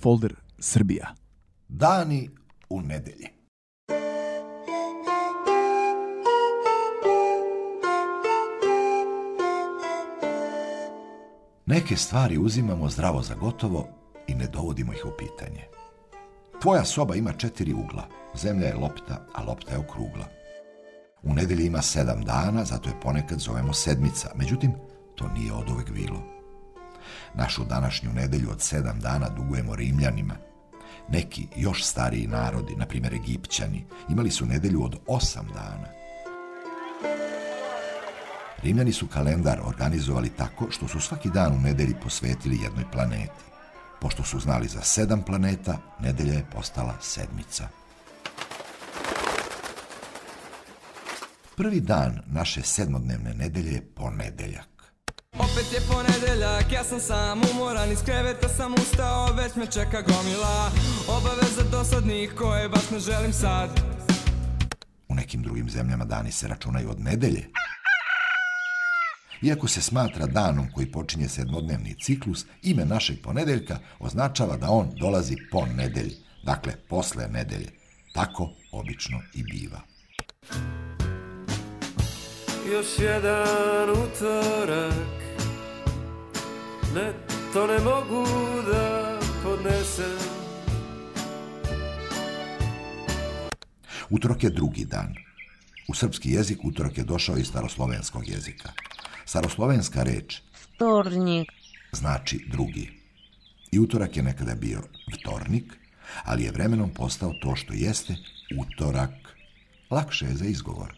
folder Srbija. Dani u nedelji. Neke stvari uzimamo zdravo za gotovo i ne dovodimo ih u pitanje. Tvoja soba ima 4 ugla, zemlja je lopta, a lopta je okrugla. U nedelji ima 7 dana, zato je ponekad zovemo sedmica, međutim, to nije oduvek bilo. Našu današnju nedelju od 7 dana dugujemo Rimljanima. Neki još stariji narodi, na primjer Egipćani, imali su nedelju od 8 dana. Rimljani su kalendar organizovali tako što su svaki dan u nedelji posvetili jednoj planeti. Pošto su znali za 7 planeta, nedelja je postala sedmica. Prvi dan naše 7-dnevne nedelje je ponedeljak. Opet je ponedeljak, ja sam sam umoran, iz kreveta sam ustao, već me čeka gomila obaveza dosadnih koje baš ne želim sad. U nekim drugim zemljama dani se računaju od nedelje. Iako se smatra danom koji počinje 7-dnevni ciklus, ime našeg ponedeljka označava da on dolazi po nedelji, dakle posle nedelje. Tako obično i biva. Još jedan utorak, ne, to ne mogu da podnesem. Utorak je drugi dan. U srpski jezik utorak je došao iz staroslovenskog jezika. Staroslovenska reč vtornik znači drugi. I utorak je nekada bio vtornik, ali je vremenom postao to što jeste utorak. Lakše je za izgovor.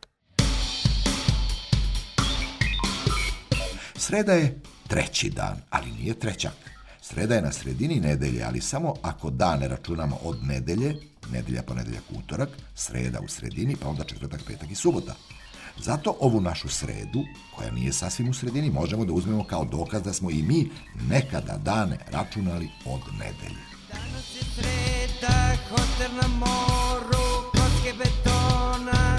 Sreda je treći dan, ali nije trećak. Sreda je na sredini nedelje, ali samo ako dane računamo od nedelje, nedelja, ponedeljak, utorak, sreda u sredini, pa onda četvrtak, petak i subota. Zato ovu našu sredu, koja nije sasvim u sredini, možemo da uzmemo kao dokaz da smo i mi nekada dane računali od nedelje. Danas je sreda, hotel na moru, kocke betona.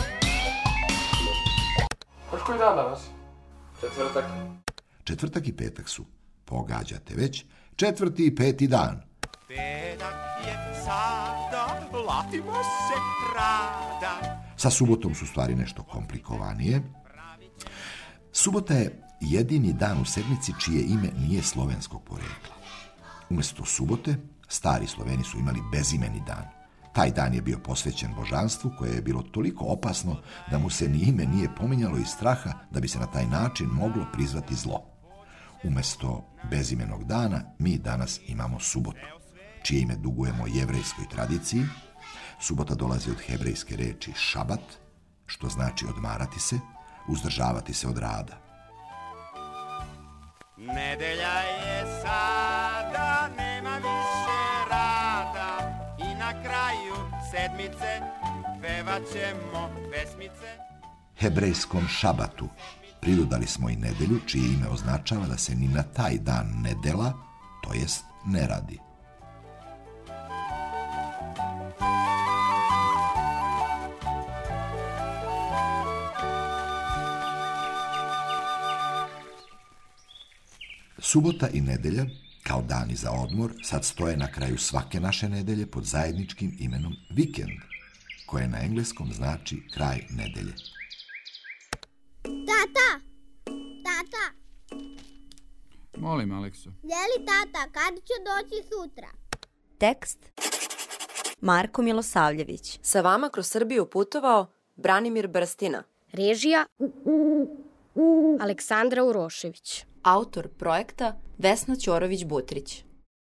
Hoć koji dan danas? Četvrtak. Četvrtak i petak su, pogađate već, 4. i 5. dan. Petak je sada, latimo se rada. Sa subotom su stvari nešto komplikovanije. Subota je jedini dan u sedmici čije ime nije slovenskog porekla. Umjesto subote, stari Sloveni su imali bezimeni dan. Taj dan je bio posvećen božanstvu koje je bilo toliko opasno da mu se ni ime nije pominjalo iz straha da bi se na taj način moglo prizvati zlo. Umjesto bezimenog dana, mi danas imamo subotu, čije ime dugujemo jevrejskoj tradiciji. Subota dolazi od hebrejske reči šabat, što znači odmarati se, uzdržavati se od rada. Nedelja je sada, nema više rada i na kraju sedmice pevat ćemo pesmice. Hebrejskom šabatu pridodali smo i nedelju, čije ime označava da se ni na taj dan ne dela, to jest ne radi. Subota i nedelja, kao dani za odmor, sad stoje na kraju svake naše nedelje pod zajedničkim imenom vikend, koje na engleskom znači kraj nedelje. Tata! Tata! Molim, Alekso. Jeli tata, kad će doći sutra? Tekst Marko Milosavljević. Sa vama kroz Srbiju putovao Branimir Brstina. Režija Aleksandra Urošević. Autor projekta Vesna Ćorović-Butrić.